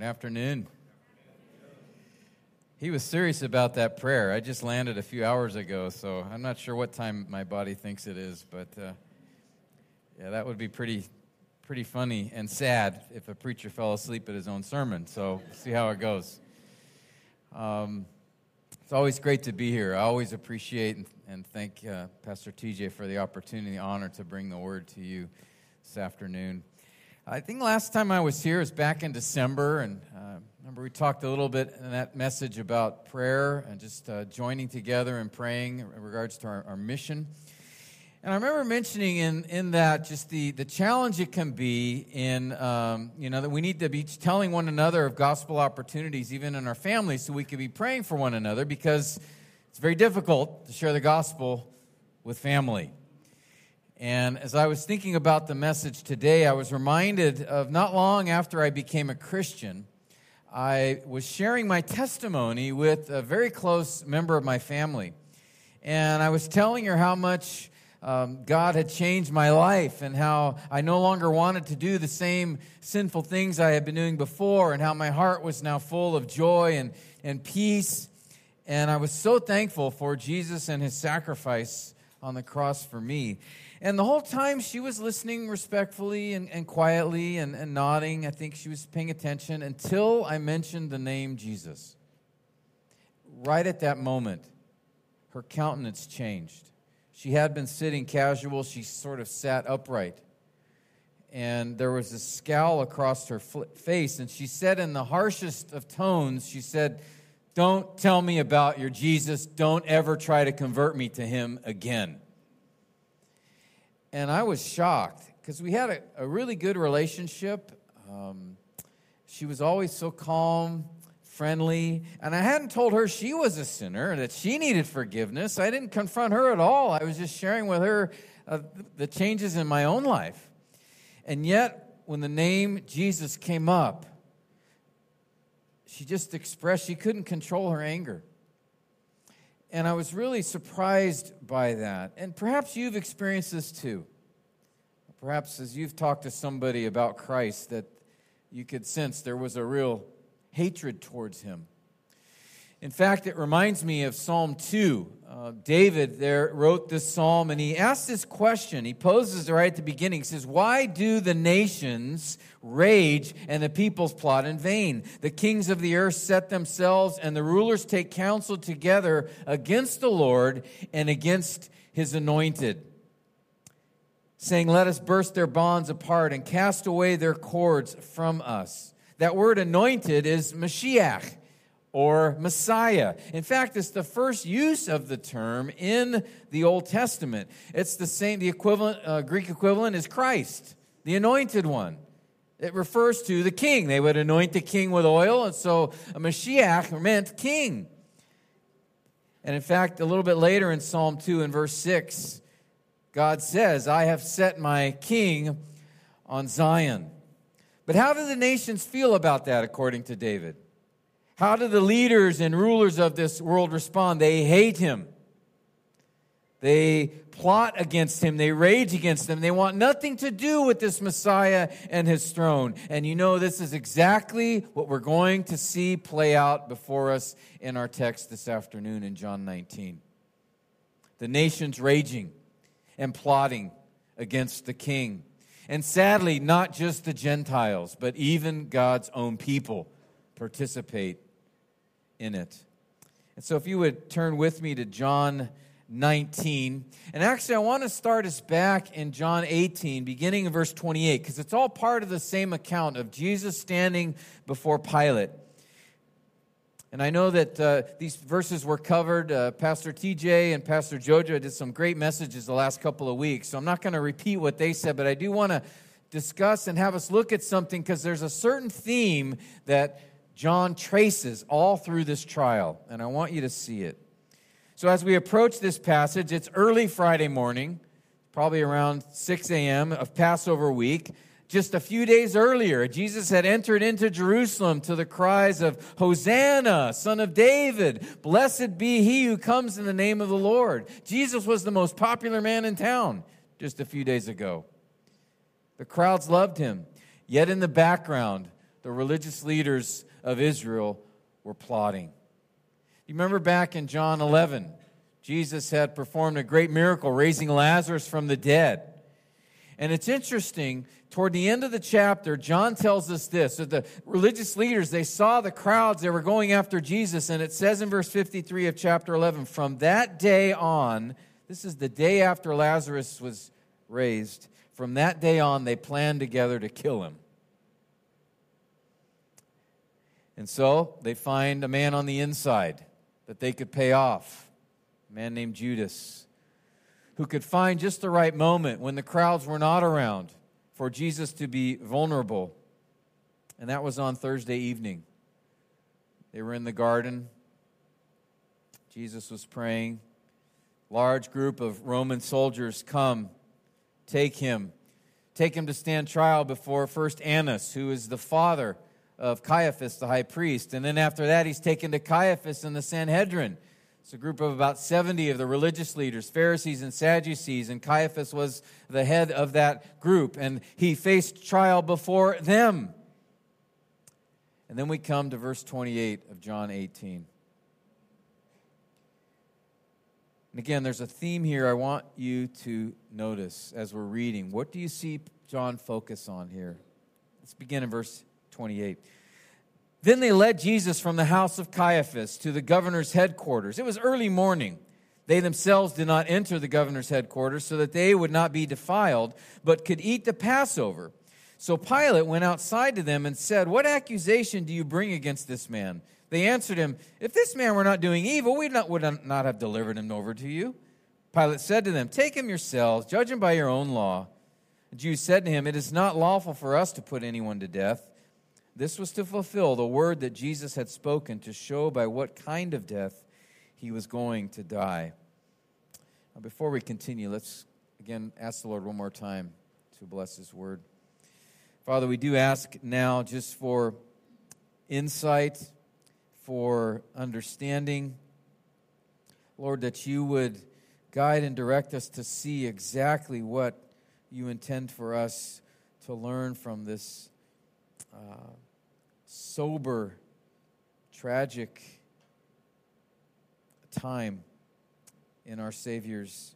Good afternoon. He was serious about that prayer. I just landed a few hours ago, so I'm not sure what time my body thinks it is, but yeah, that would be pretty funny and sad if a preacher fell asleep at his own sermon. So we'll see how it goes. It's always great to be here. I always appreciate and thank Pastor TJ for the opportunity and honor to bring the word to you this afternoon. I think last time I was here was back in December, and remember we talked a little bit in that message about prayer and just joining together and praying in regards to our mission. And I remember mentioning in that just the challenge it can be in, that we need to be telling one another of gospel opportunities, even in our families, so we can be praying for one another, because it's very difficult to share the gospel with family. And as I was thinking about the message today, I was reminded of not long after I became a Christian, I was sharing my testimony with a very close member of my family. And I was telling her how much God had changed my life and how I no longer wanted to do the same sinful things I had been doing before, and how my heart was now full of joy and peace. And I was so thankful for Jesus and his sacrifice on the cross for me. And the whole time she was listening respectfully and quietly and nodding. I think she was paying attention until I mentioned the name Jesus. Right at that moment, her countenance changed. She had been sitting casual. She sort of sat upright. And there was a scowl across her face. And she said in the harshest of tones, she said, "Don't tell me about your Jesus. Don't ever try to convert me to him again." And I was shocked because we had a really good relationship. She was always so calm, friendly. And I hadn't told her she was a sinner, that she needed forgiveness. I didn't confront her at all. I was just sharing with her the changes in my own life. And yet, when the name Jesus came up, she just expressed she couldn't control her anger. And I was really surprised by that. And perhaps you've experienced this too. Perhaps as you've talked to somebody about Christ, that you could sense there was a real hatred towards him. In fact, it reminds me of Psalm 2. David there wrote this psalm, and he asked this question. He poses it right at the beginning. He says, "Why do the nations rage and the peoples plot in vain? The kings of the earth set themselves, and the rulers take counsel together against the Lord and against his anointed, saying, 'Let us burst their bonds apart and cast away their cords from us.'" That word anointed is Mashiach, or Messiah. In fact, it's the first use of the term in the Old Testament. It's the same, the equivalent, Greek equivalent is Christ, the anointed one. It refers to the king. They would anoint the king with oil, and so a Mashiach meant king. And in fact, a little bit later in Psalm 2 and verse 6, God says, "I have set my king on Zion." But how do the nations feel about that, according to David? How do the leaders and rulers of this world respond? They hate him. They plot against him. They rage against him. They want nothing to do with this Messiah and his throne. And you know, this is exactly what we're going to see play out before us in our text this afternoon in John 19. The nations raging and plotting against the king. And sadly, not just the Gentiles, but even God's own people participate in it. And so if you would turn with me to John 19. And actually, I want to start us back in John 18, beginning in verse 28, because it's all part of the same account of Jesus standing before Pilate. And I know that these verses were covered. Pastor TJ and Pastor Jojo did some great messages the last couple of weeks, so I'm not going to repeat what they said, but I do want to discuss and have us look at something, because there's a certain theme that John traces all through this trial, and I want you to see it. So as we approach this passage, it's early Friday morning, probably around 6 a.m. of Passover week. Just a few days earlier, Jesus had entered into Jerusalem to the cries of, "Hosanna, Son of David, blessed be he who comes in the name of the Lord." Jesus was the most popular man in town just a few days ago. The crowds loved him. Yet in the background the religious leaders of Israel were plotting. You remember back in John 11, Jesus had performed a great miracle, raising Lazarus from the dead. And it's interesting, toward the end of the chapter, John tells us this, that the religious leaders, they saw the crowds, they were going after Jesus, and it says in verse 53 of chapter 11, from that day on, this is the day after Lazarus was raised, from that day on, they planned together to kill him. And so they find a man on the inside that they could pay off, a man named Judas, who could find just the right moment when the crowds were not around for Jesus to be vulnerable. And that was on Thursday evening. They were in the garden. Jesus was praying. Large group of Roman soldiers come, take him to stand trial before first Annas, who is the father of Caiaphas, the high priest. And then after that, he's taken to Caiaphas and the Sanhedrin. It's a group of about 70 of the religious leaders, Pharisees and Sadducees, and Caiaphas was the head of that group, and he faced trial before them. And then we come to verse 28 of John 18. And again, there's a theme here I want you to notice as we're reading. What do you see John focus on here? Let's begin in verse 28. Then they led Jesus from the house of Caiaphas to the governor's headquarters. It was early morning. They themselves did not enter the governor's headquarters so that they would not be defiled, but could eat the Passover. So Pilate went outside to them and said, "What accusation do you bring against this man?" They answered him, "If this man were not doing evil, we would not have delivered him over to you." Pilate said to them, "Take him yourselves, judge him by your own law." The Jews said to him, "It is not lawful for us to put anyone to death." This was to fulfill the word that Jesus had spoken to show by what kind of death he was going to die. Now, before we continue, let's again ask the Lord one more time to bless his word. Father, we do ask now just for insight, for understanding. Lord, that you would guide and direct us to see exactly what you intend for us to learn from this sober, tragic time in our Savior's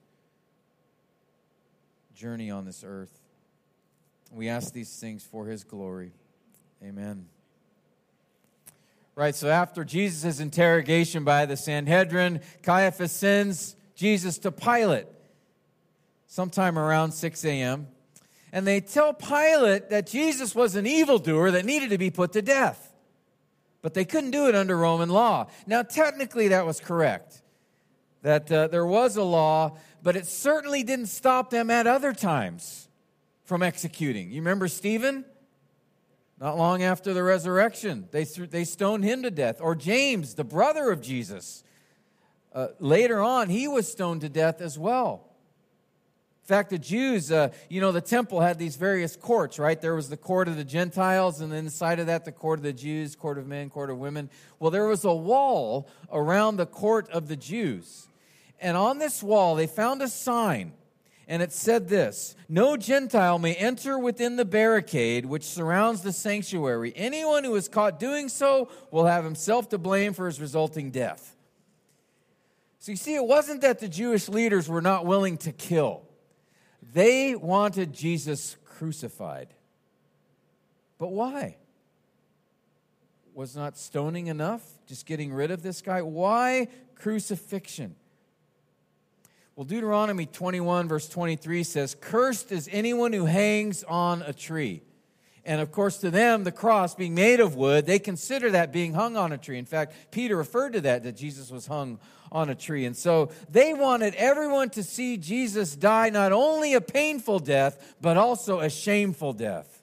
journey on this earth. We ask these things for his glory. Amen. Right, so after Jesus' interrogation by the Sanhedrin, Caiaphas sends Jesus to Pilate sometime around 6 a.m., and they tell Pilate that Jesus was an evildoer that needed to be put to death. But they couldn't do it under Roman law. Now, technically, that was correct. That there was a law, but it certainly didn't stop them at other times from executing. You remember Stephen? Not long after the resurrection, they stoned him to death. Or James, the brother of Jesus. Later on, he was stoned to death as well. In fact, the Jews, the temple had these various courts, right? There was the court of the Gentiles, and then inside of that, the court of the Jews, court of men, court of women. Well, there was a wall around the court of the Jews. And on this wall, they found a sign, and it said this: "No Gentile may enter within the barricade which surrounds the sanctuary. Anyone who is caught doing so will have himself to blame for his resulting death." So you see, it wasn't that the Jewish leaders were not willing to kill. They wanted Jesus crucified. But why? Was not stoning enough? Just getting rid of this guy? Why crucifixion? Well, Deuteronomy 21, verse 23 says, "Cursed is anyone who hangs on a tree." And of course, to them, the cross being made of wood, they consider that being hung on a tree. In fact, Peter referred to that Jesus was hung on a tree. And so they wanted everyone to see Jesus die not only a painful death, but also a shameful death.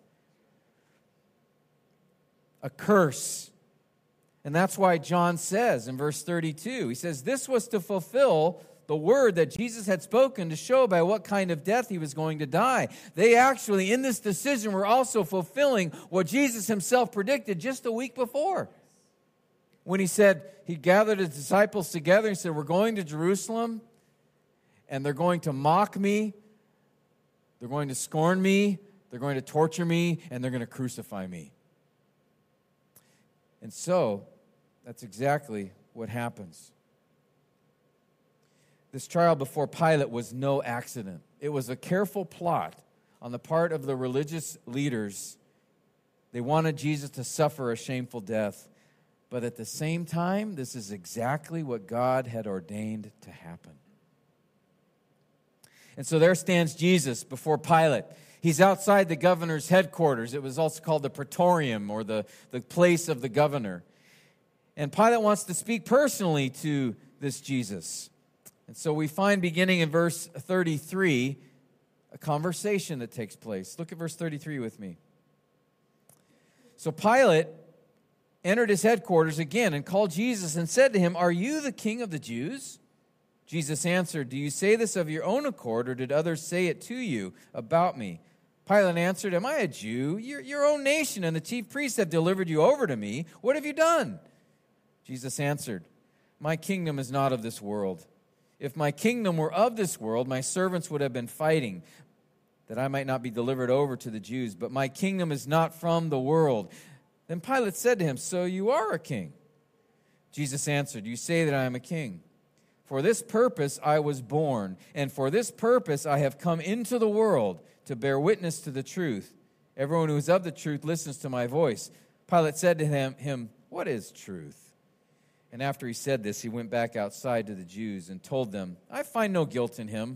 A curse. And that's why John says in verse 32, he says, "This was to fulfill the word that Jesus had spoken to show by what kind of death he was going to die." They actually, in this decision, were also fulfilling what Jesus himself predicted just a week before. When he said, he gathered his disciples together and said, "We're going to Jerusalem, and they're going to mock me, they're going to scorn me, they're going to torture me, and they're going to crucify me." And so, that's exactly what happens. This trial before Pilate was no accident. It was a careful plot on the part of the religious leaders. They wanted Jesus to suffer a shameful death. But at the same time, this is exactly what God had ordained to happen. And so there stands Jesus before Pilate. He's outside the governor's headquarters. It was also called the Praetorium, or the place of the governor. And Pilate wants to speak personally to this Jesus. And so we find, beginning in verse 33, a conversation that takes place. Look at verse 33 with me. So Pilate entered his headquarters again and called Jesus and said to him, "Are you the king of the Jews?" Jesus answered, "Do you say this of your own accord, or did others say it to you about me?" Pilate answered, "Am I a Jew? Your own nation and the chief priests have delivered you over to me. What have you done?" Jesus answered, "My kingdom is not of this world. If my kingdom were of this world, my servants would have been fighting, that I might not be delivered over to the Jews. But my kingdom is not from the world." Then Pilate said to him, "So you are a king?" Jesus answered, "You say that I am a king. For this purpose I was born, and for this purpose I have come into the world, to bear witness to the truth. Everyone who is of the truth listens to my voice." Pilate said to him, "What is truth?" And after he said this, he went back outside to the Jews and told them, "I find no guilt in him."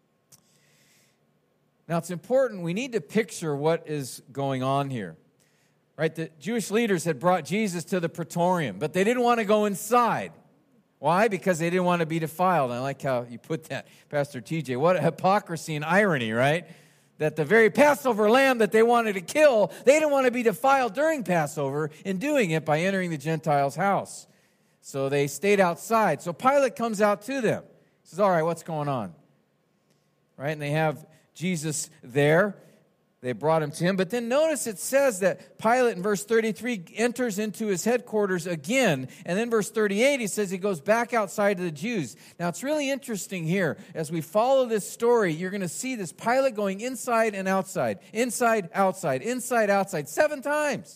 Now it's important, we need to picture what is going on here. Right, the Jewish leaders had brought Jesus to the Praetorium, but they didn't want to go inside. Why? Because they didn't want to be defiled. And I like how you put that, Pastor TJ. What a hypocrisy and irony, right? That the very Passover lamb that they wanted to kill, they didn't want to be defiled during Passover in doing it by entering the Gentiles' house. So they stayed outside. So Pilate comes out to them. He says, "All right, what's going on?" Right, and they have Jesus there. They brought him to him. But then notice it says that Pilate in verse 33 enters into his headquarters again. And then verse 38, he says he goes back outside to the Jews. Now it's really interesting here. As we follow this story, you're going to see this Pilate going inside and outside. Inside, outside, inside, outside, 7 times.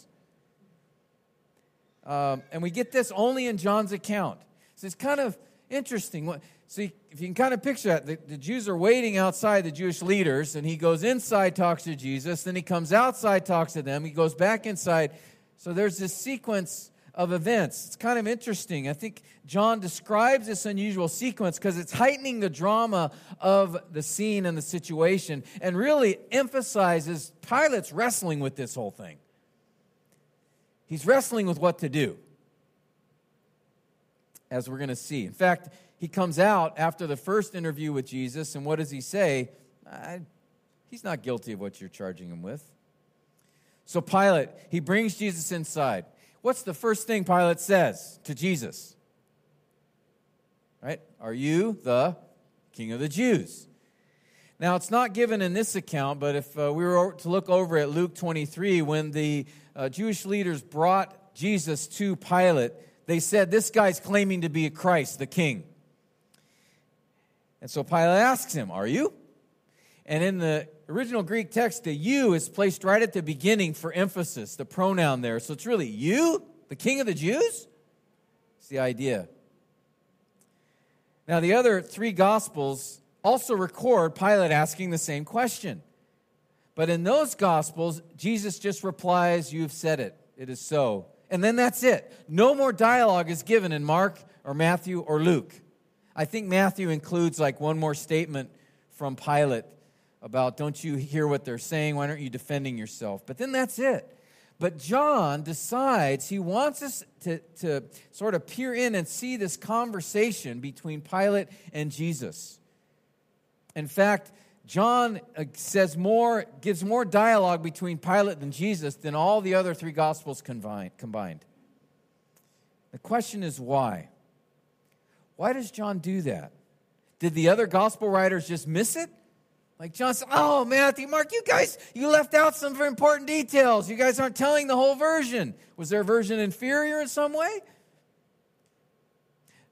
And we get this only in John's account. So it's kind of interesting. So if you can kind of picture that, the Jews are waiting outside the Jewish leaders, and he goes inside, talks to Jesus, then he comes outside, talks to them, he goes back inside. So there's this sequence of events. It's kind of interesting. I think John describes this unusual sequence because it's heightening the drama of the scene and the situation, and really emphasizes Pilate's wrestling with this whole thing. He's wrestling with what to do, as we're going to see. In fact, he comes out after the first interview with Jesus, and what does he say? He's not guilty of what you're charging him with. So Pilate, he brings Jesus inside. What's the first thing Pilate says to Jesus? Right? "Are you the king of the Jews?" Now, it's not given in this account, but if we were to look over at Luke 23, when the Jewish leaders brought Jesus to Pilate, they said, "This guy's claiming to be a Christ, the king." And so Pilate asks him, "Are you?" And in the original Greek text, the "you" is placed right at the beginning for emphasis, the pronoun there. So it's really, "You, the king of the Jews?" It's the idea. Now, the other 3 Gospels also record Pilate asking the same question. But in those Gospels, Jesus just replies, "You've said it. It is so." And then that's it. No more dialogue is given in Mark or Matthew or Luke. I think Matthew includes like one more statement from Pilate about, "Don't you hear what they're saying? Why aren't you defending yourself?" But then that's it. But John decides he wants us to sort of peer in and see this conversation between Pilate and Jesus. In fact, John gives more dialogue between Pilate and Jesus than all the other 3 Gospels combined. The question is why? Why does John do that? Did the other Gospel writers just miss it? Like John said, "Oh, Matthew, Mark, you left out some very important details. You guys aren't telling the whole version." Was their version inferior in some way?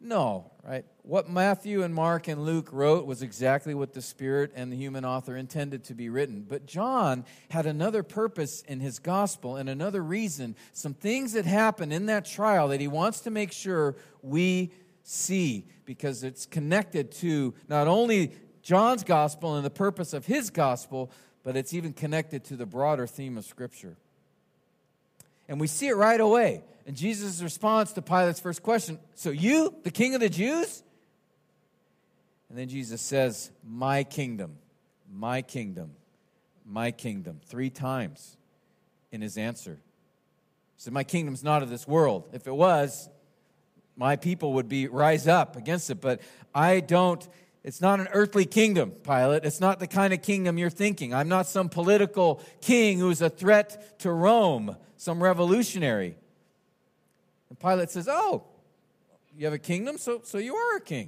No, right? What Matthew and Mark and Luke wrote was exactly what the Spirit and the human author intended to be written. But John had another purpose in his gospel and another reason, some things that happened in that trial that he wants to make sure we see, because it's connected to not only John's gospel and the purpose of his gospel, but it's even connected to the broader theme of Scripture. And we see it right away in Jesus' response to Pilate's first question. So you, the king of the Jews? And then Jesus says, my kingdom, my kingdom, my kingdom, 3 times in his answer. He said, my kingdom's not of this world. If it was, my people would rise up against it. But it's not an earthly kingdom, Pilate. It's not the kind of kingdom you're thinking. I'm not some political king who's a threat to Rome, some revolutionary. And Pilate says, oh, you have a kingdom, so you are a king.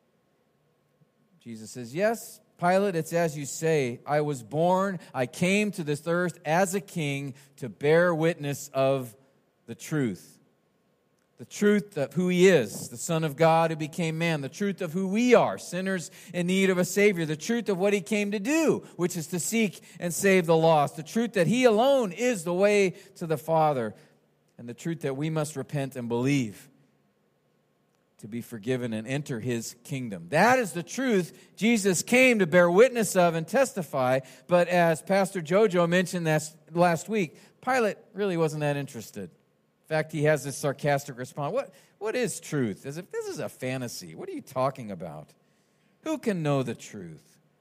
Jesus says, yes, Pilate, it's as you say. I was born, I came to this earth as a king to bear witness of the truth. The truth of who he is, the Son of God who became man. The truth of who we are, sinners in need of a Savior. The truth of what he came to do, which is to seek and save the lost. The truth that he alone is the way to the Father. And the truth that we must repent and believe to be forgiven and enter his kingdom. That is the truth Jesus came to bear witness of and testify. But as Pastor Jojo mentioned last week, Pilate really wasn't that interested. In fact, he has this sarcastic response. What is truth? As if this is a fantasy. What are you talking about? Who can know the truth?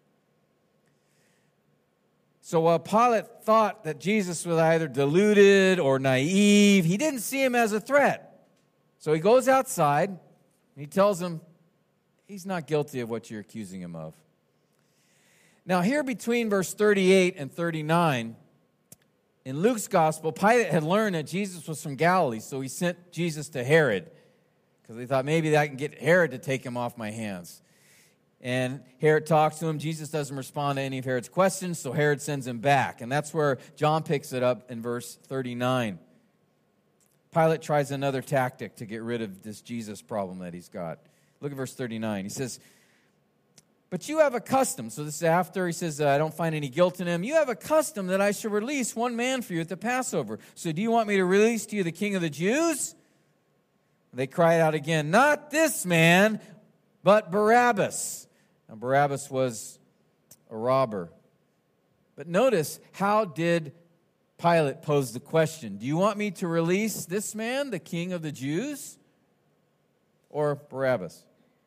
So while Pilate thought that Jesus was either deluded or naive, he didn't see him as a threat. So he goes outside and he tells him he's not guilty of what you're accusing him of. Now here between verse 38 and 39, in Luke's gospel, Pilate had learned that Jesus was from Galilee, so he sent Jesus to Herod because he thought maybe I can get Herod to take him off my hands. And Herod talks to him. Jesus doesn't respond to any of Herod's questions, so Herod sends him back. And that's where John picks it up in verse 39. Pilate tries another tactic to get rid of this Jesus problem that he's got. Look at verse 39. He says, but you have a custom. So this is after he says, I don't find any guilt in him. You have a custom that I should release one man for you at the Passover. So do you want me to release to you the king of the Jews? They cried out again, not this man, but Barabbas. Now Barabbas was a robber. But notice, how did Pilate pose the question? Do you want me to release this man, the king of the Jews, or Barabbas?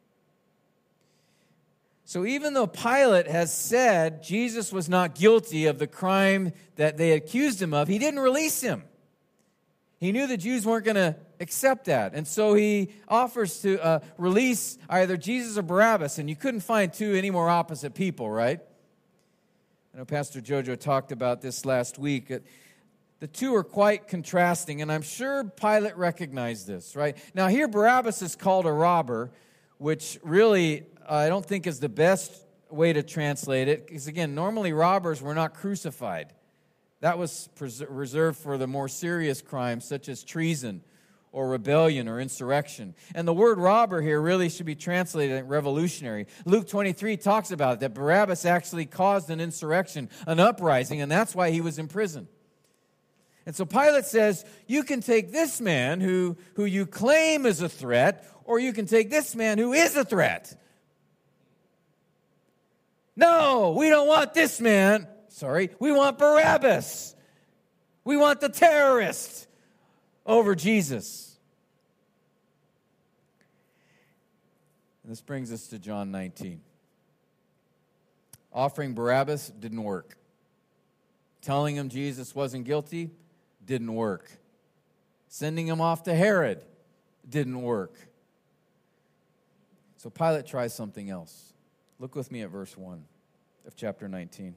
So even though Pilate has said Jesus was not guilty of the crime that they accused him of, he didn't release him. He knew the Jews weren't going to accept that. And so he offers to release either Jesus or Barabbas. And you couldn't find two any more opposite people, right? I know Pastor Jojo talked about this last week. The two are quite contrasting, and I'm sure Pilate recognized this, right? Now here Barabbas is called a robber, which really I don't think is the best way to translate it, because again, normally robbers were not crucified. That was reserved for the more serious crimes such as treason or rebellion or insurrection. And the word robber here really should be translated as revolutionary. Luke 23 talks about it, that Barabbas actually caused an insurrection, an uprising, and that's why he was in prison. And so Pilate says, you can take this man who you claim is a threat, or you can take this man who is a threat. No, we don't want this man. We want Barabbas. We want the terrorist over Jesus. And this brings us to John 19. Offering Barabbas didn't work. Telling him Jesus wasn't guilty didn't work. Sending him off to Herod didn't work. So Pilate tries something else. Look with me at verse 1 of chapter 19.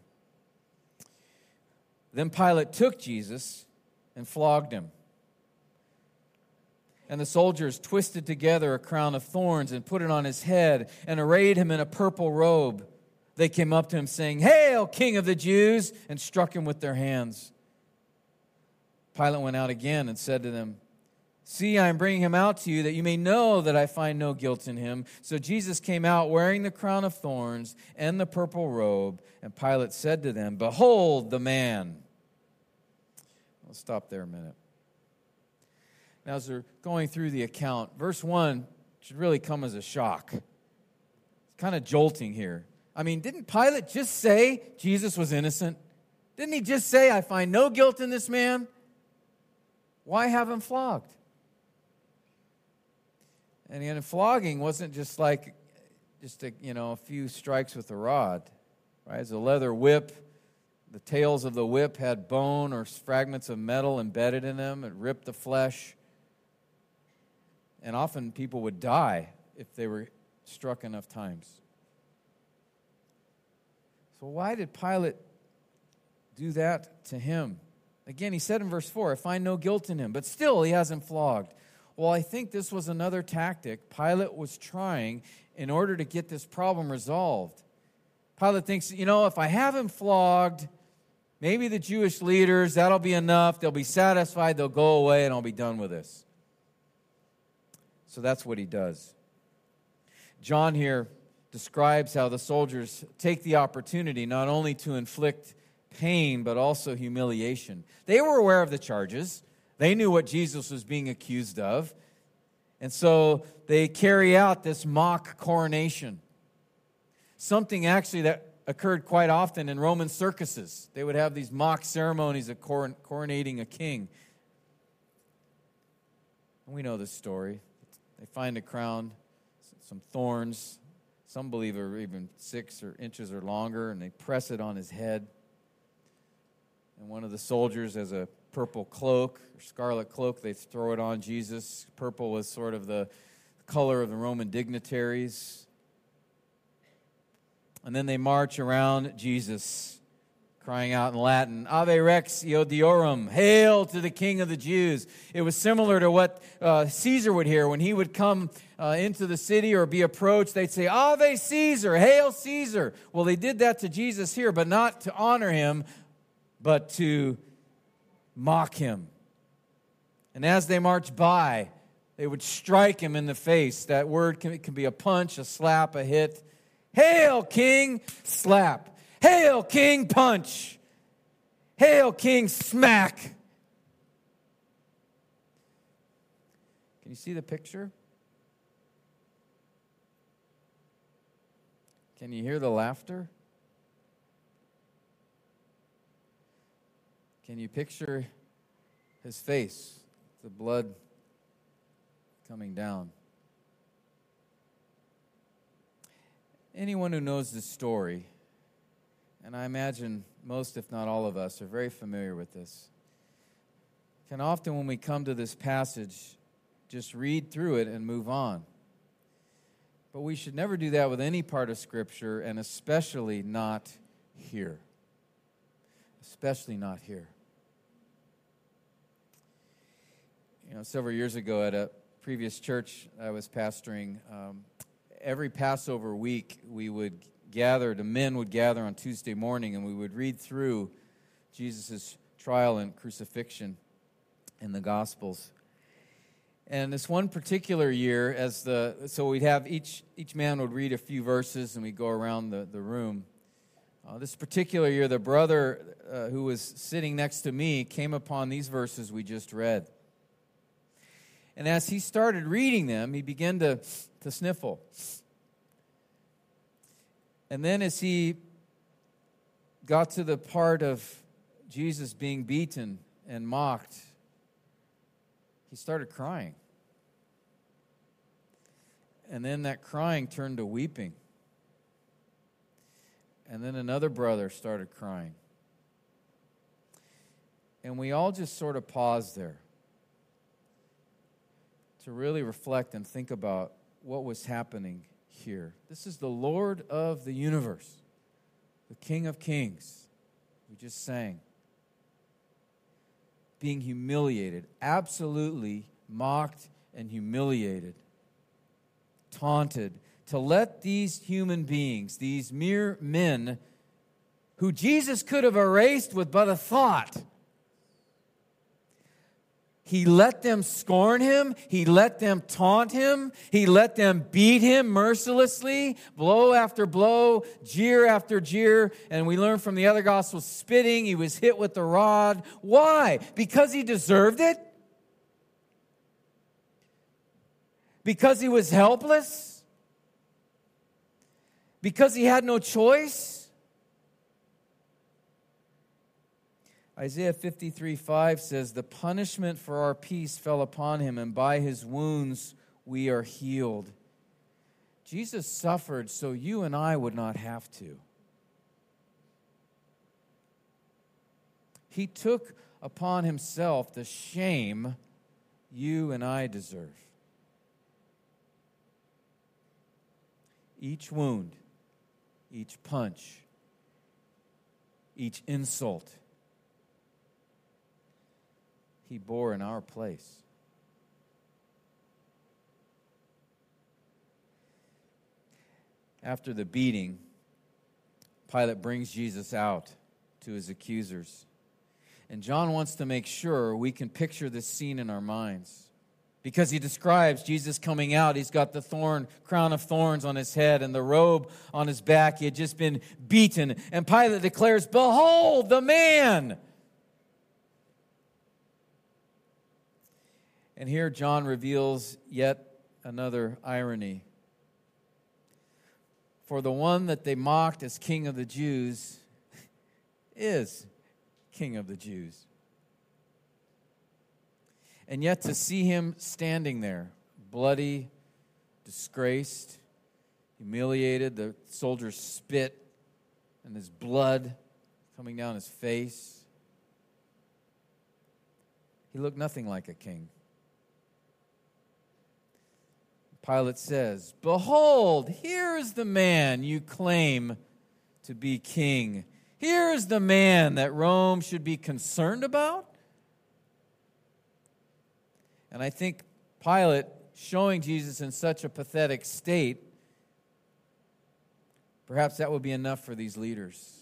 Then Pilate took Jesus and flogged him. And the soldiers twisted together a crown of thorns and put it on his head and arrayed him in a purple robe. They came up to him saying, "Hail, King of the Jews!" and struck him with their hands. Pilate went out again and said to them, See, I am bringing him out to you that you may know that I find no guilt in him. So Jesus came out wearing the crown of thorns and the purple robe. And Pilate said to them, Behold the man. I'll stop there a minute. Now, as we're going through the account, verse 1 should really come as a shock. It's kind of jolting here. I mean, didn't Pilate just say Jesus was innocent? Didn't he just say, I find no guilt in this man? Why have him flogged? And again, flogging wasn't just like a few strikes with a rod, right? It's a leather whip. The tails of the whip had bone or fragments of metal embedded in them. It ripped the flesh. And often people would die if they were struck enough times. So why did Pilate do that to him? Again, he said in verse 4, I find no guilt in him, but still he has him flogged. Well, I think this was another tactic Pilate was trying in order to get this problem resolved. Pilate thinks, if I have him flogged, maybe the Jewish leaders, that'll be enough. They'll be satisfied, they'll go away, and I'll be done with this. So that's what he does. John here describes how the soldiers take the opportunity not only to inflict pain, but also humiliation. They were aware of the charges. They knew what Jesus was being accused of. And so they carry out this mock coronation. Something actually that occurred quite often in Roman circuses. They would have these mock ceremonies of coronating a king. And we know this story. They find a crown, some thorns. Some believe are even 6 inches or longer, and they press it on his head. And one of the soldiers has a purple cloak, or scarlet cloak. They throw it on Jesus. Purple was sort of the color of the Roman dignitaries. And then they march around Jesus, crying out in Latin, Ave Rex Iudiorum, hail to the King of the Jews. It was similar to what Caesar would hear when he would come into the city or be approached. They'd say, Ave Caesar, hail Caesar. Well, they did that to Jesus here, but not to honor him, but to mock him. And as they marched by, they would strike him in the face. That word can be a punch, a slap, a hit. Hail, King, slap. Hail, King, punch. Hail, King, smack. Can you see the picture? Can you hear the laughter? Can you picture his face, the blood coming down? Anyone who knows this story, and I imagine most, if not all of us, are very familiar with this, can often, when we come to this passage, just read through it and move on. But we should never do that with any part of Scripture, and especially not here. Especially not here. Several years ago at a previous church I was pastoring, every Passover week we would gather, the men would gather on Tuesday morning, and we would read through Jesus' trial and crucifixion in the Gospels. And this one particular year, so we'd have each man would read a few verses, and we'd go around the room. This particular year, the brother who was sitting next to me came upon these verses we just read. And as he started reading them, he began to sniffle. And then as he got to the part of Jesus being beaten and mocked, he started crying. And then that crying turned to weeping. And then another brother started crying. And we all just sort of paused there to really reflect and think about what was happening here. This is the Lord of the universe, the King of Kings. We just sang. Being humiliated, absolutely mocked and humiliated, taunted, to let these human beings, these mere men, who Jesus could have erased with but a thought, He let them scorn him. He let them taunt him. He let them beat him mercilessly, blow after blow, jeer after jeer. And we learn from the other Gospels, spitting. He was hit with the rod. Why? Because he deserved it? Because he was helpless? Because he had no choice? Isaiah 53:5 says, "The punishment for our peace fell upon him, and by his wounds we are healed." Jesus suffered so you and I would not have to. He took upon himself the shame you and I deserve. Each wound, each punch, each insult, he bore in our place. After the beating, Pilate brings Jesus out to his accusers. And John wants to make sure we can picture this scene in our minds. Because he describes Jesus coming out. He's got the crown of thorns on his head and the robe on his back. He had just been beaten. And Pilate declares, "Behold the man!" And here John reveals yet another irony. For the one that they mocked as King of the Jews is King of the Jews. And yet to see him standing there, bloody, disgraced, humiliated, the soldiers spit, and his blood coming down his face, he looked nothing like a king. Pilate says, "Behold, here is the man you claim to be king. Here is the man that Rome should be concerned about." And I think Pilate showing Jesus in such a pathetic state, perhaps that would be enough for these leaders.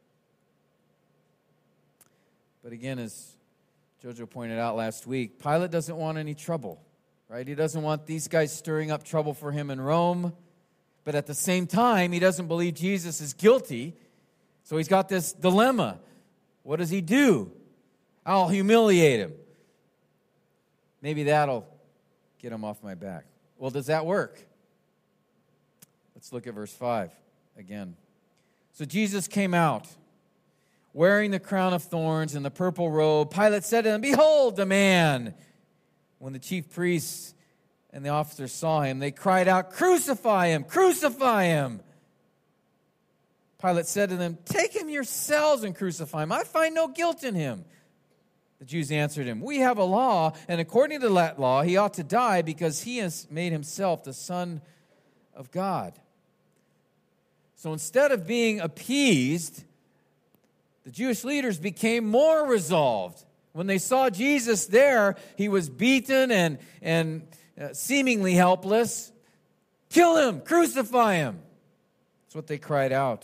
But again, as Jojo pointed out last week, Pilate doesn't want any trouble. Right? He doesn't want these guys stirring up trouble for him in Rome. But at the same time, he doesn't believe Jesus is guilty. So he's got this dilemma. What does he do? I'll humiliate him. Maybe that'll get him off my back. Well, does that work? Let's look at verse 5 again. So Jesus came out, wearing the crown of thorns and the purple robe. Pilate said to them, "Behold the man." When the chief priests and the officers saw him, they cried out, "Crucify him! Crucify him!" Pilate said to them, "Take him yourselves and crucify him. I find no guilt in him." The Jews answered him, "We have a law, and according to that law, he ought to die because he has made himself the Son of God." So instead of being appeased, the Jewish leaders became more resolved. When they saw Jesus there, he was beaten and seemingly helpless. "Kill him! Crucify him!" That's what they cried out.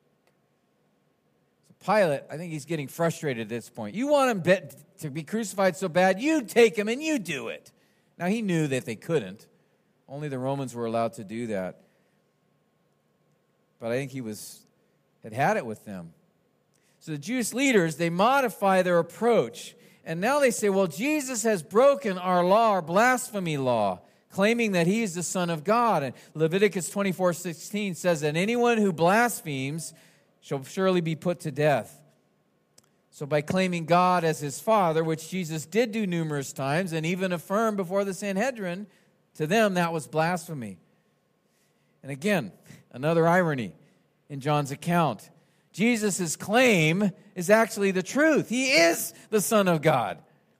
So Pilate, I think he's getting frustrated at this point. You want him to be crucified so bad, you take him and you do it. Now he knew that they couldn't. Only the Romans were allowed to do that. But I think he had it with them. So the Jewish leaders, they modify their approach. And now they say, well, Jesus has broken our law, our blasphemy law, claiming that he is the Son of God. And Leviticus 24:16 says that anyone who blasphemes shall surely be put to death. So by claiming God as his Father, which Jesus did do numerous times and even affirmed before the Sanhedrin, to them that was blasphemy. And again, another irony in John's account. Jesus' claim is actually the truth. He is the Son of God.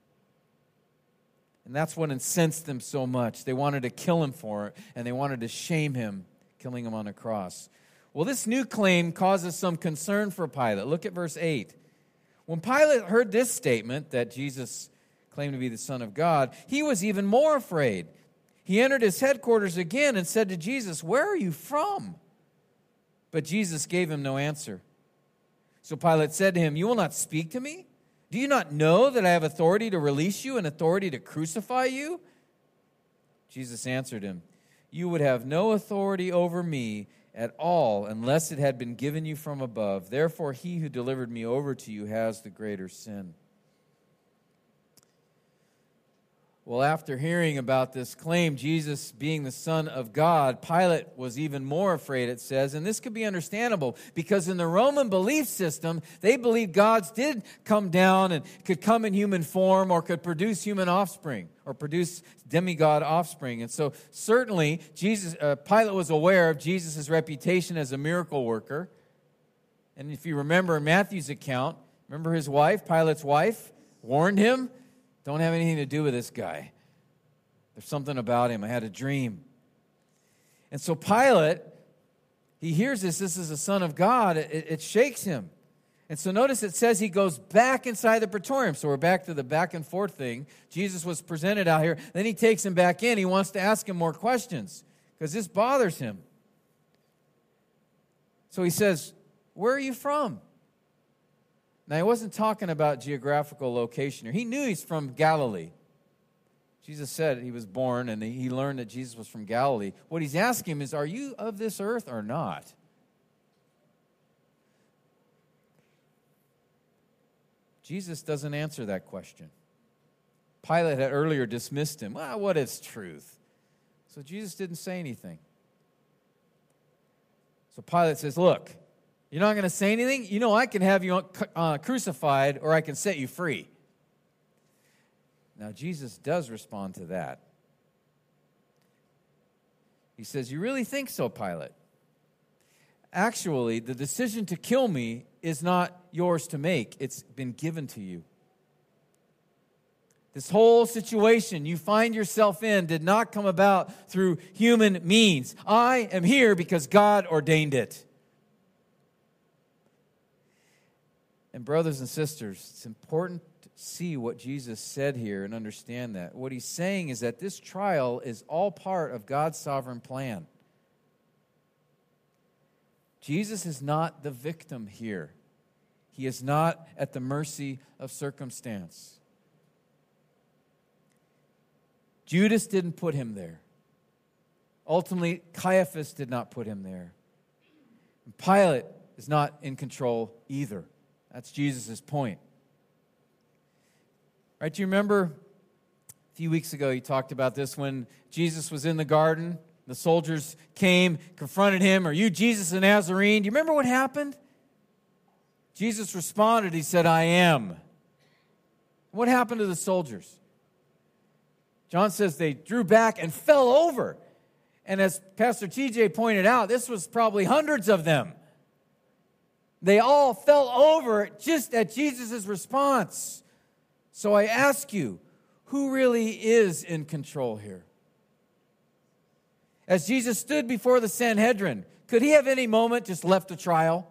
And that's what incensed them so much. They wanted to kill him for it, and they wanted to shame him, killing him on a cross. Well, this new claim causes some concern for Pilate. Look at verse 8. When Pilate heard this statement, that Jesus claimed to be the Son of God, he was even more afraid. He entered his headquarters again and said to Jesus, "Where are you from?" But Jesus gave him no answer. So Pilate said to him, "You will not speak to me? Do you not know that I have authority to release you and authority to crucify you?" Jesus answered him, "You would have no authority over me at all unless it had been given you from above. Therefore, he who delivered me over to you has the greater sin." Well, after hearing about this claim, Jesus being the Son of God, Pilate was even more afraid, it says. And this could be understandable because in the Roman belief system, they believed gods did come down and could come in human form or could produce human offspring or produce demigod offspring. And so certainly Pilate was aware of Jesus' reputation as a miracle worker. And if you remember in Matthew's account, remember his wife, Pilate's wife, warned him, "Don't have anything to do with this guy. There's something about him. I had a dream." And so Pilate, he hears this is the Son of God. It shakes him. And so notice it says he goes back inside the praetorium. So we're back to the back and forth thing. Jesus was presented out here. Then he takes him back in. He wants to ask him more questions because this bothers him. So he says, "Where are you from?" Now, he wasn't talking about geographical location here. He knew he's from Galilee. Jesus said he was born, and he learned that Jesus was from Galilee. What he's asking him is, are you of this earth or not? Jesus doesn't answer that question. Pilate had earlier dismissed him. Well, what is truth? So Jesus didn't say anything. So Pilate says, "Look, you're not going to say anything? You know I can have you crucified or I can set you free." Now, Jesus does respond to that. He says, "You really think so, Pilate? Actually, the decision to kill me is not yours to make. It's been given to you. This whole situation you find yourself in did not come about through human means. I am here because God ordained it." And brothers and sisters, it's important to see what Jesus said here and understand that. What he's saying is that this trial is all part of God's sovereign plan. Jesus is not the victim here. He is not at the mercy of circumstance. Judas didn't put him there. Ultimately, Caiaphas did not put him there. And Pilate is not in control either. That's Jesus' point. Right? Do you remember a few weeks ago he talked about this when Jesus was in the garden? The soldiers came, confronted him. "Are you Jesus the Nazarene?" Do you remember what happened? Jesus responded. He said, "I am." What happened to the soldiers? John says they drew back and fell over. And as Pastor TJ pointed out, this was probably hundreds of them. They all fell over just at Jesus' response. So I ask you, who really is in control here? As Jesus stood before the Sanhedrin, could he have any moment just left the trial?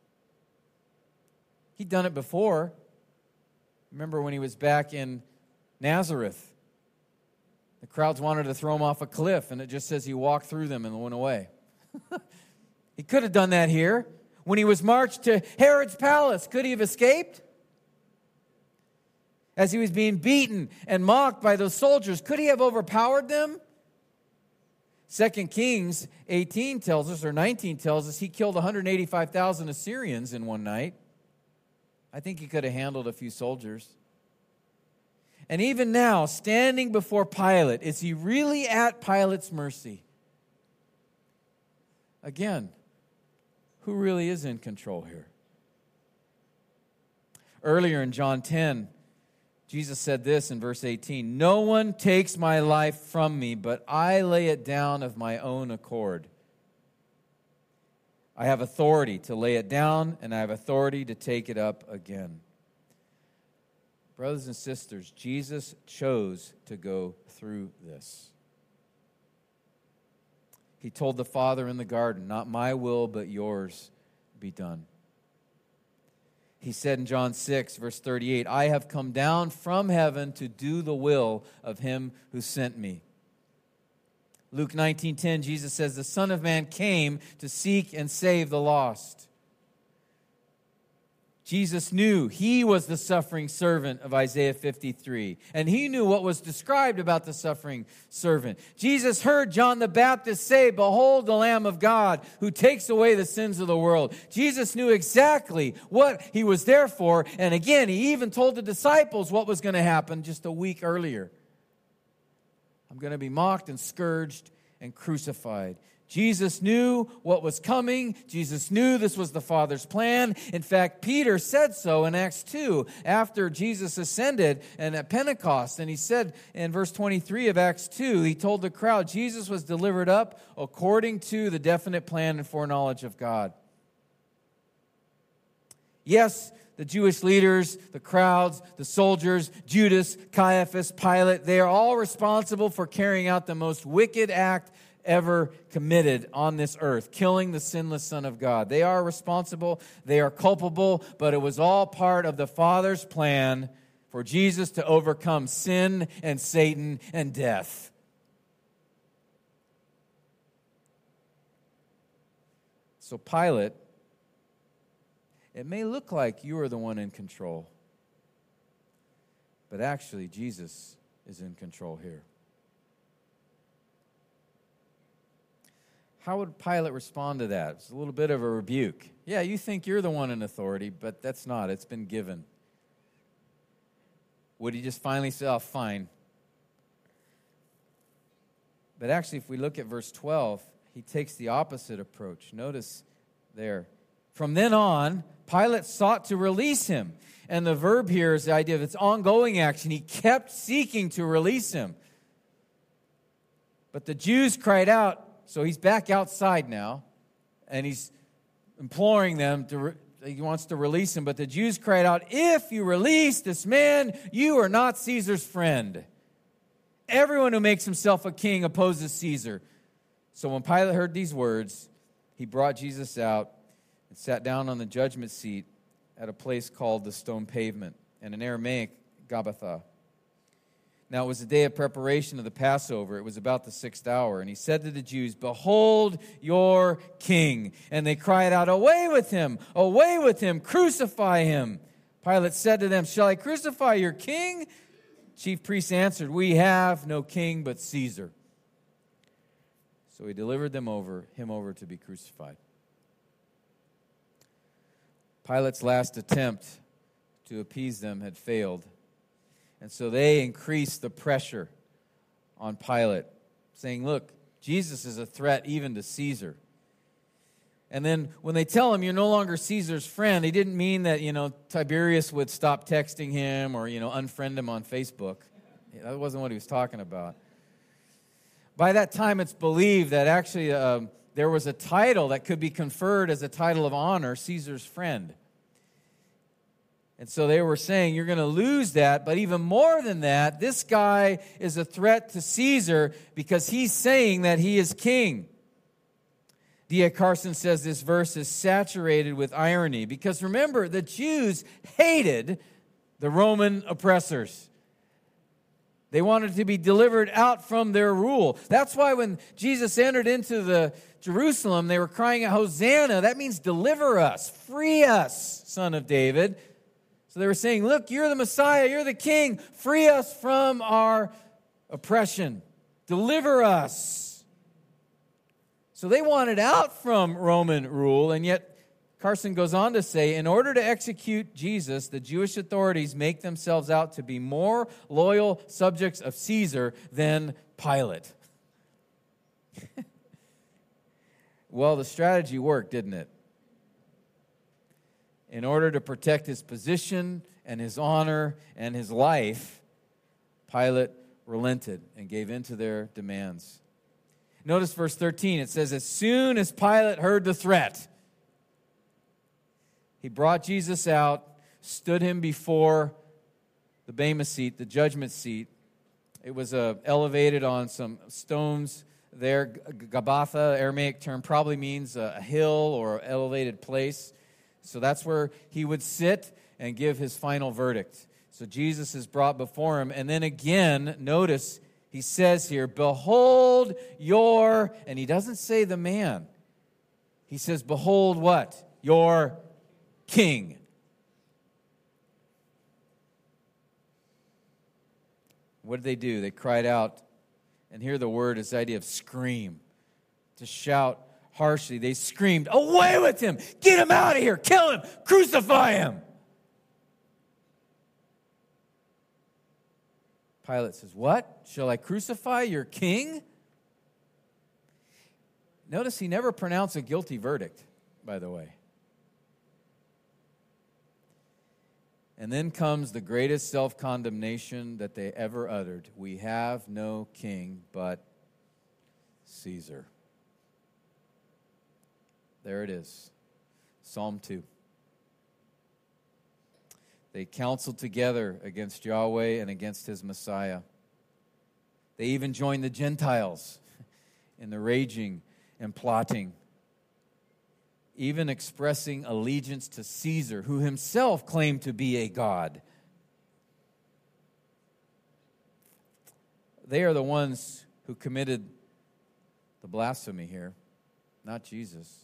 He'd done it before. Remember when he was back in Nazareth? The crowds wanted to throw him off a cliff, and it just says he walked through them and went away. He could have done that here. When he was marched to Herod's palace, could he have escaped? As he was being beaten and mocked by those soldiers, could he have overpowered them? 2 Kings 18 tells us, or 19 tells us, he killed 185,000 Assyrians in one night. I think he could have handled a few soldiers. And even now, standing before Pilate, is he really at Pilate's mercy? Again, who really is in control here? Earlier in John 10, Jesus said this in verse 18, "No one takes my life from me, but I lay it down of my own accord. I have authority to lay it down, and I have authority to take it up again." Brothers and sisters, Jesus chose to go through this. He told the Father in the garden, "Not my will, but yours be done." He said in John 6, verse 38, "I have come down from heaven to do the will of him who sent me." Luke 19:10, Jesus says, "The Son of Man came to seek and save the lost." Jesus knew he was the suffering servant of Isaiah 53, and he knew what was described about the suffering servant. Jesus heard John the Baptist say, "Behold the Lamb of God who takes away the sins of the world." Jesus knew exactly what he was there for, and again, he even told the disciples what was going to happen just a week earlier. I'm going to be mocked and scourged and crucified. Jesus knew what was coming. Jesus knew this was the Father's plan. In fact, Peter said so in Acts 2 after Jesus ascended and at Pentecost. And he said in verse 23 of Acts 2, he told the crowd, Jesus was delivered up according to the definite plan and foreknowledge of God. Yes, the Jewish leaders, the crowds, the soldiers, Judas, Caiaphas, Pilate, they are all responsible for carrying out the most wicked act ever committed on this earth, killing the sinless Son of God. They are responsible, they are culpable, but it was all part of the Father's plan for Jesus to overcome sin and Satan and death. So Pilate, it may look like you are the one in control, but actually Jesus is in control here. How would Pilate respond to that? It's a little bit of a rebuke. Yeah, you think you're the one in authority, but that's not. It's been given. Would he just finally say, "Oh, fine"? But actually, if we look at verse 12, he takes the opposite approach. Notice there. From then on, Pilate sought to release him. And the verb here is the idea of its ongoing action. He kept seeking to release him. But the Jews cried out. So he's back outside now, and he's imploring them he wants to release him. But the Jews cried out, "If you release this man, you are not Caesar's friend. Everyone who makes himself a king opposes Caesar." So when Pilate heard these words, he brought Jesus out and sat down on the judgment seat at a place called the Stone Pavement, and in Aramaic, Gabbatha. Now, it was the day of preparation of the Passover. It was about the 6th hour. And he said to the Jews, "Behold your king." And they cried out, "Away with him! Away with him! Crucify him!" Pilate said to them, "Shall I crucify your king?" Chief priests answered, "We have no king but Caesar." So he delivered him over to be crucified. Pilate's last attempt to appease them had failed. And so they increased the pressure on Pilate, saying, "Look, Jesus is a threat even to Caesar." And then when they tell him, "You're no longer Caesar's friend," he didn't mean that, Tiberius would stop texting him or, unfriend him on Facebook. That wasn't what he was talking about. By that time, it's believed that actually there was a title that could be conferred as a title of honor, Caesar's friend. And so they were saying, "You're going to lose that." But even more than that, this guy is a threat to Caesar because he's saying that he is king. D.A. Carson says this verse is saturated with irony because remember, the Jews hated the Roman oppressors. They wanted to be delivered out from their rule. That's why when Jesus entered into the Jerusalem, they were crying out, "Hosanna." That means deliver us, free us, Son of David. So they were saying, "Look, you're the Messiah, you're the King. Free us from our oppression. Deliver us." So they wanted out from Roman rule, and yet Carson goes on to say, in order to execute Jesus, the Jewish authorities make themselves out to be more loyal subjects of Caesar than Pilate. Well, the strategy worked, didn't it? In order to protect his position and his honor and his life, Pilate relented and gave in to their demands. Notice verse 13. It says, as soon as Pilate heard the threat, he brought Jesus out, stood him before the Bema seat, the judgment seat. It was elevated on some stones there. Gabbatha, Aramaic term, probably means a hill or elevated place. So that's where he would sit and give his final verdict. So Jesus is brought before him. And then again, notice he says here, behold your, and he doesn't say the man. He says, behold what? Your king. What did they do? They cried out, and here the word is the idea of scream, to shout harshly. They screamed, "Away with him! Get him out of here! Kill him! Crucify him!" Pilate says, "What? Shall I crucify your king?" Notice he never pronounced a guilty verdict, by the way. And then comes the greatest self-condemnation that they ever uttered. We have no king but Caesar. There it is. Psalm 2. They counseled together against Yahweh and against his Messiah. They even joined the Gentiles in the raging and plotting, even expressing allegiance to Caesar, who himself claimed to be a god. They are the ones who committed the blasphemy here, not Jesus.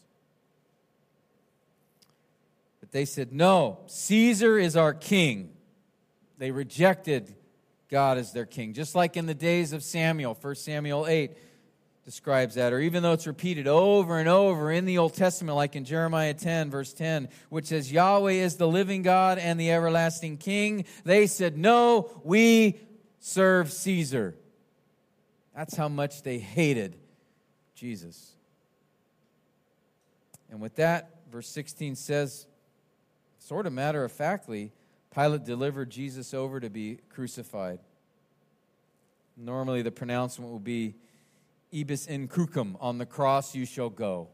But they said, no, Caesar is our king. They rejected God as their king, just like in the days of Samuel. 1 Samuel 8 describes that, or even though it's repeated over and over in the Old Testament, like in Jeremiah 10, verse 10, which says, Yahweh is the living God and the everlasting King. They said, no, we serve Caesar. That's how much they hated Jesus. And with that, verse 16 says, sort of matter-of-factly, Pilate delivered Jesus over to be crucified. Normally the pronouncement will be, Ibis in crucum, on the cross you shall go.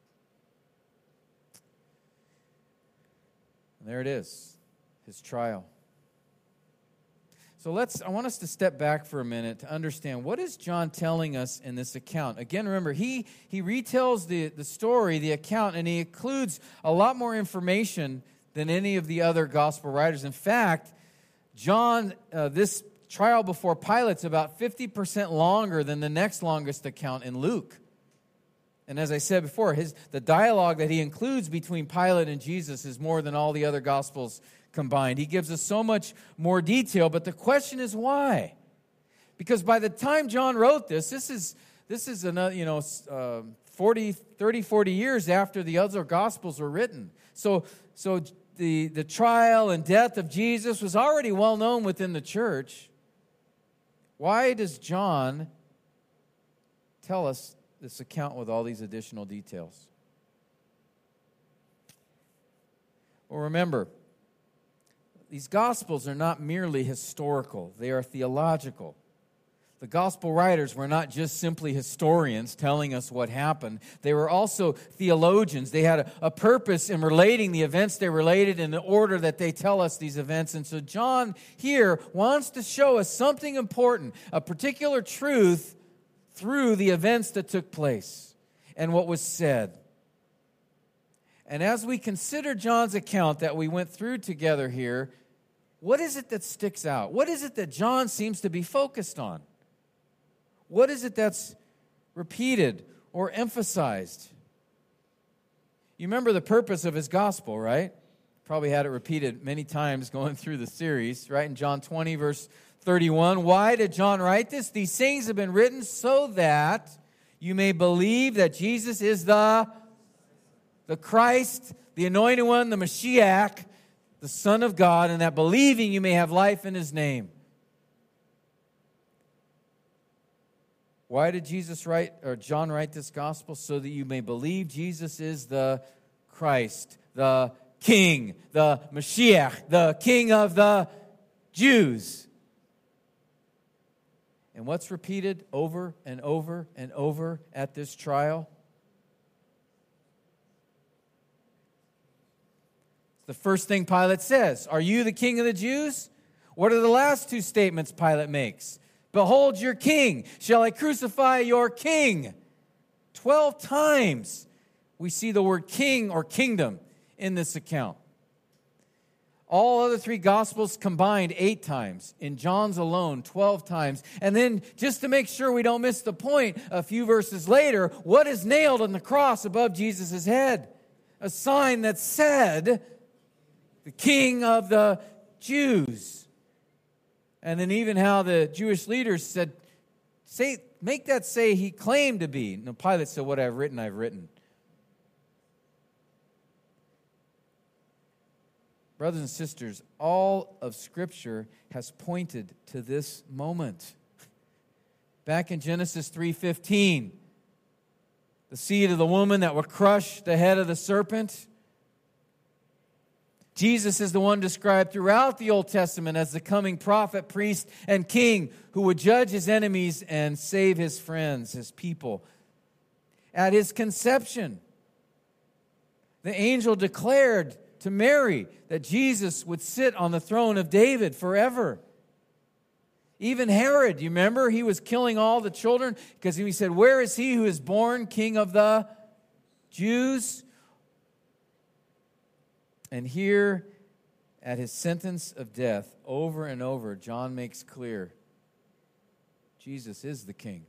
And there it is, his trial. So I want us to step back for a minute to understand, what is John telling us in this account? Again, remember, he retells the story, the account, and he includes a lot more information than any of the other gospel writers. In fact, John, this trial before Pilate's about 50% longer than the next longest account in Luke. And as I said before, the dialogue that he includes between Pilate and Jesus is more than all the other gospels combined. He gives us so much more detail, but the question is why? Because by the time John wrote this is another 40 years after the other gospels were written. So the trial and death of Jesus was already well known within the church. Why does John tell us this account with all these additional details? Well, remember, these Gospels are not merely historical. They are theological. The Gospel writers were not just simply historians telling us what happened. They were also theologians. They had a purpose in relating the events they related in the order that they tell us these events. And so John here wants to show us something important, a particular truth through the events that took place and what was said. And as we consider John's account that we went through together here, what is it that sticks out? What is it that John seems to be focused on? What is it that's repeated or emphasized? You remember the purpose of his gospel, right? Probably had it repeated many times going through the series, right? In John 20, verse 31, why did John write this? These things have been written so that you may believe that Jesus is the Christ, the Anointed One, the Mashiach, the Son of God, and that believing you may have life in his name. Why did John write this gospel? So that you may believe Jesus is the Christ, the King, the Mashiach, the King of the Jews. And what's repeated over and over and over at this trial? The first thing Pilate says, are you the King of the Jews? What are the last two statements Pilate makes? Behold your king. Shall I crucify your king? 12 times we see the word king or kingdom in this account. All other three Gospels combined 8 times. In John's alone, 12 times. And then, just to make sure we don't miss the point, a few verses later, what is nailed on the cross above Jesus' head? A sign that said, the King of the Jews. And then even how the Jewish leaders said, make that say he claimed to be. No, Pilate said, what I've written, I've written. Brothers and sisters, all of Scripture has pointed to this moment. Back in Genesis 3:15, the seed of the woman that would crush the head of the serpent. Jesus is the one described throughout the Old Testament as the coming prophet, priest, and king who would judge his enemies and save his friends, his people. At his conception, the angel declared to Mary that Jesus would sit on the throne of David forever. Even Herod, you remember, he was killing all the children because he said, where is he who is born king of the Jews? And here, at his sentence of death, over and over, John makes clear, Jesus is the king.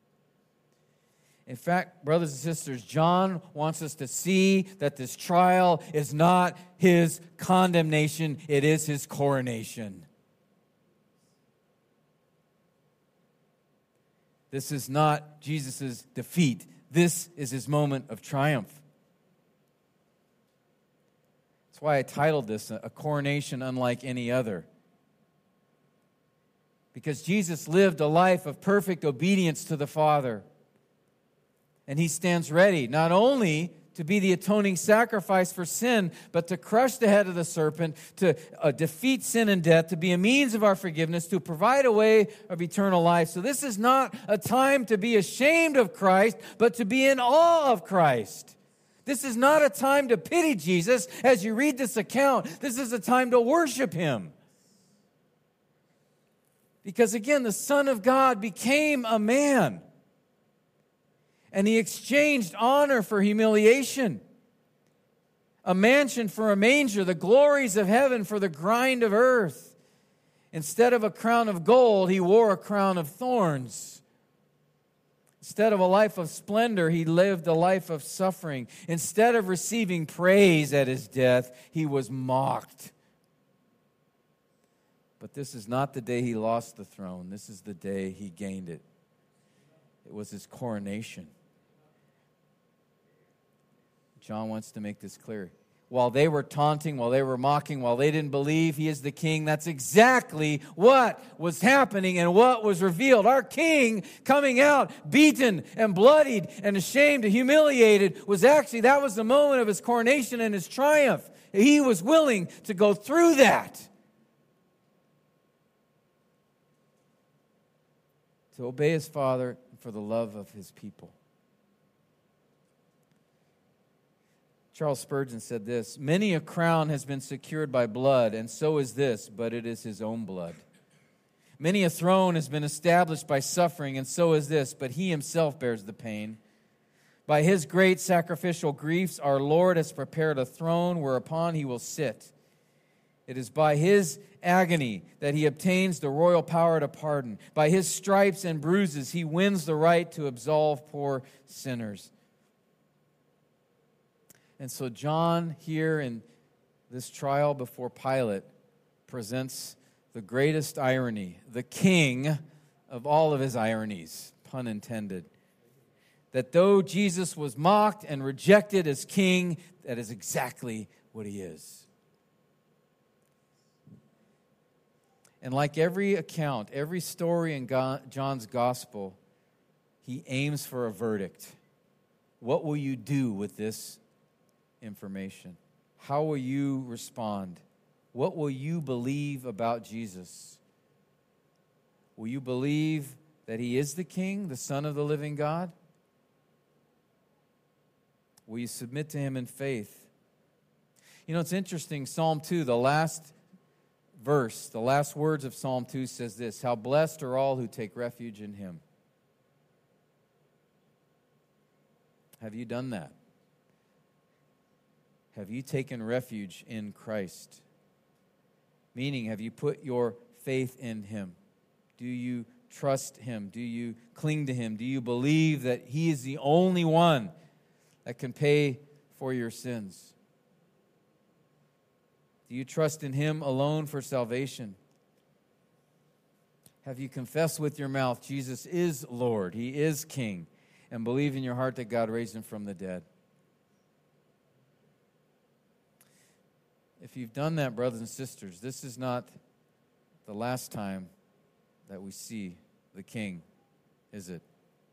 In fact, brothers and sisters, John wants us to see that this trial is not his condemnation, it is his coronation. This is not Jesus' defeat. This is his moment of triumph. That's why I titled this A Coronation Unlike Any Other. Because Jesus lived a life of perfect obedience to the Father. And he stands ready not only to be the atoning sacrifice for sin, but to crush the head of the serpent, to defeat sin and death, to be a means of our forgiveness, to provide a way of eternal life. So this is not a time to be ashamed of Christ, but to be in awe of Christ. This is not a time to pity Jesus as you read this account. This is a time to worship him. Because again, the Son of God became a man. And he exchanged honor for humiliation, a mansion for a manger, the glories of heaven for the grind of earth. Instead of a crown of gold, he wore a crown of thorns. Instead of a life of splendor, he lived a life of suffering. Instead of receiving praise at his death, he was mocked. But this is not the day he lost the throne. This is the day he gained it. It was his coronation. John wants to make this clear. While they were taunting, while they were mocking, while they didn't believe he is the king, that's exactly what was happening and what was revealed. Our king coming out beaten and bloodied and ashamed and humiliated was actually, that was the moment of his coronation and his triumph. He was willing to go through that. To obey his Father for the love of his people. Charles Spurgeon said this, many a crown has been secured by blood, and so is this, but it is his own blood. Many a throne has been established by suffering, and so is this, but he himself bears the pain. By his great sacrificial griefs, our Lord has prepared a throne whereupon he will sit. It is by his agony that he obtains the royal power to pardon. By his stripes and bruises, he wins the right to absolve poor sinners. And so John, here in this trial before Pilate, presents the greatest irony, the king of all of his ironies, pun intended. That though Jesus was mocked and rejected as king, that is exactly what he is. And like every account, every story in John's gospel, he aims for a verdict. What will you do with this information? How will you respond? What will you believe about Jesus? Will you believe that he is the King, the Son of the living God? Will you submit to him in faith? You know, it's interesting, Psalm 2, the last verse, the last words of Psalm 2 says this, how blessed are all who take refuge in him. Have you done that? Have you taken refuge in Christ? Meaning, have you put your faith in him? Do you trust him? Do you cling to him? Do you believe that he is the only one that can pay for your sins? Do you trust in him alone for salvation? Have you confessed with your mouth Jesus is Lord, He is King, and believe in your heart that God raised Him from the dead? If you've done that, brothers and sisters, this is not the last time that we see the King, is it?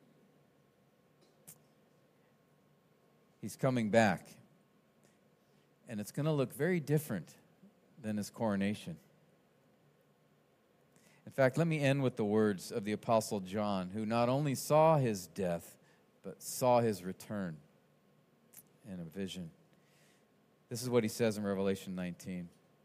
He's coming back. And it's going to look very different than His coronation. In fact, let me end with the words of the Apostle John, who not only saw His death, but saw His return in a vision. This is what he says in Revelation 19.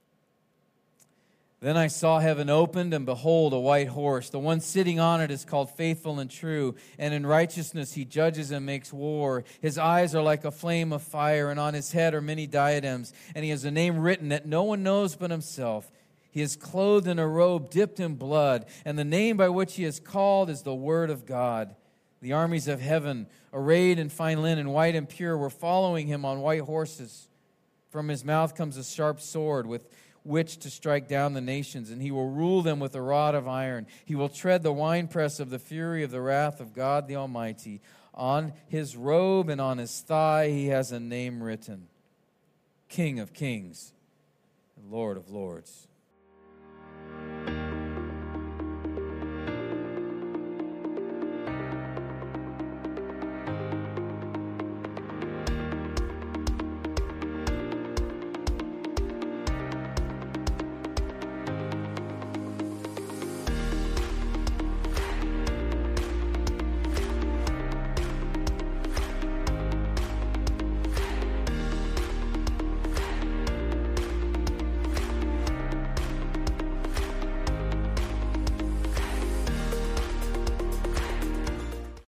Then I saw heaven opened, and behold, a white horse. The one sitting on it is called Faithful and True, and in righteousness he judges and makes war. His eyes are like a flame of fire, and on his head are many diadems, and he has a name written that no one knows but himself. He is clothed in a robe dipped in blood, and the name by which he is called is the Word of God. The armies of heaven, arrayed in fine linen, white and pure, were following him on white horses. From his mouth comes a sharp sword with which to strike down the nations, and he will rule them with a rod of iron. He will tread the winepress of the fury of the wrath of God the Almighty. On his robe and on his thigh he has a name written, King of Kings and Lord of Lords.